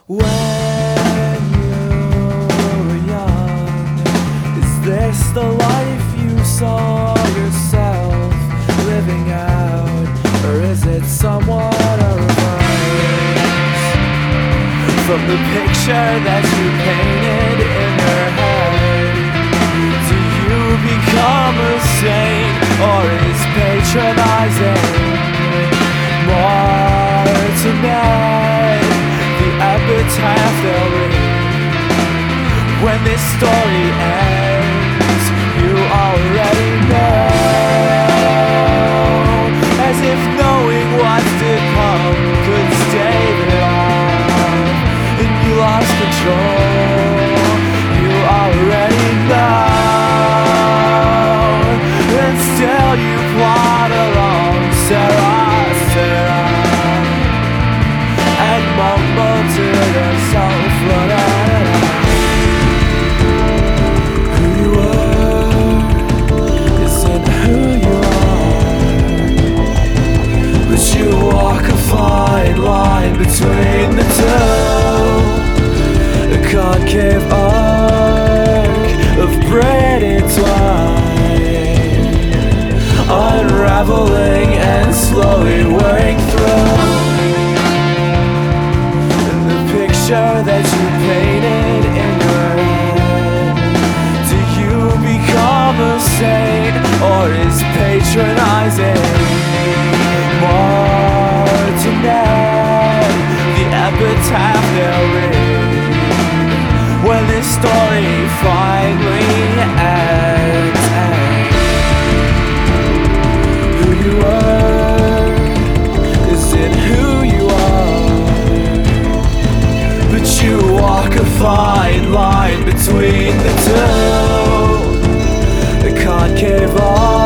When you were young, is this the life you saw yourself living out? Or is it somewhat a reverse from the picture that you painted in your head? Do you become a saint, or is patronizing more to net the epitaph they'll read? When this story ends, you already know, as if knowing what's to come could stave it off, and you lost control. You already know, and still you plod along, Sarah, Sarah, and mumble to yourself, who you are isn't who you are, but you walk a fine line between the two, a concave arc of braided twine, unraveling and slowly wearing through the picture that you painted in your head. Do you become a saint, or is patronizing more to net the epitaph they'll read when this story finally ends? Who you are isn't who you are, but you walk a fine line between the two, the concave arc